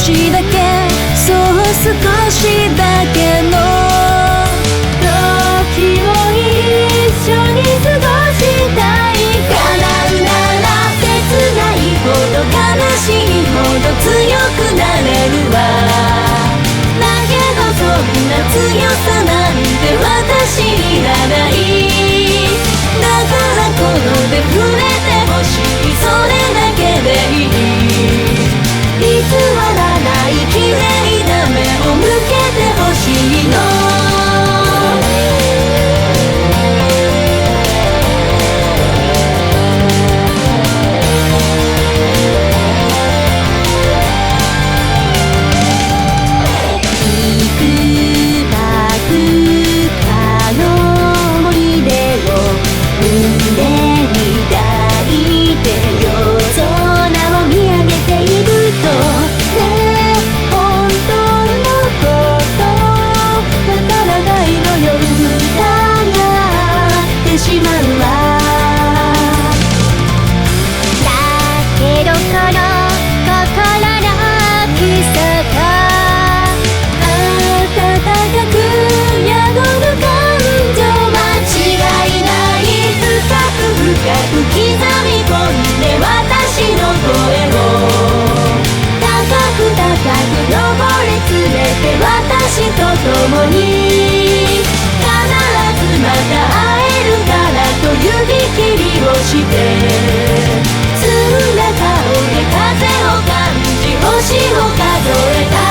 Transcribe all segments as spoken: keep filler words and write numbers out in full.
しだけ、そう少しだけの時を一緒に過ごしたい。叶うなら切ないほど悲しいほど強くなれるわ。だけどそんな強さなんて私いらない。だからこの手触れてほしい、それだけでいい。偽らない綺麗な目を向けてほしいの。私と共に必ずまた会えるからと指切りをして澄んだ顔で風を感じ星を数えた。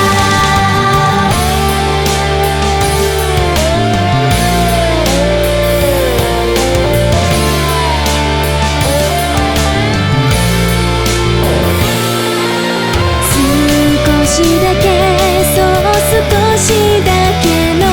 少しだけ少しだけの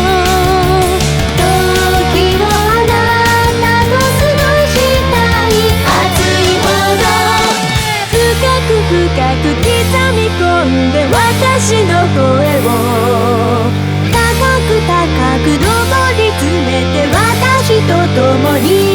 時をあなたと過ごしたい。熱いほど深く深く刻み込んで私の声を高く高く上り詰めて私と共に